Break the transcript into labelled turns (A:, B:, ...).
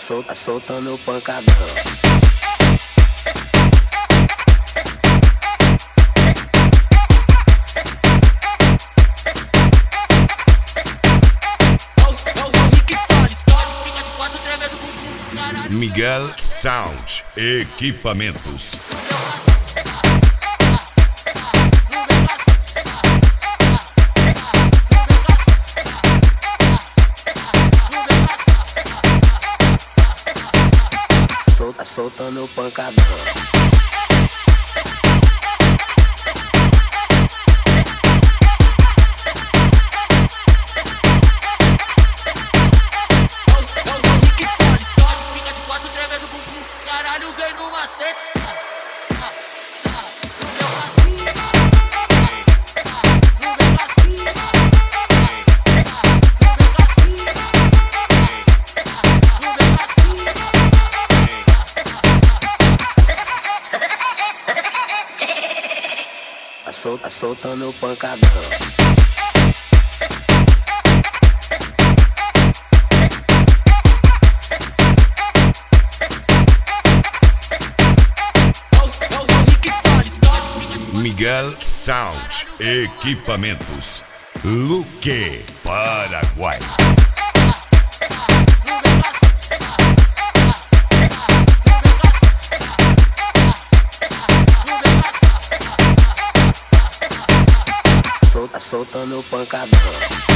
A: soltando o pancadão.
B: Miguel Sound Equipamentos.
A: Soltando o pancadão.
C: Caralho, vem no macete.
A: Soltando o pancadão.
B: Miguel Sound Equipamentos. Luque, Paraguai.
A: Soltando o pancadão.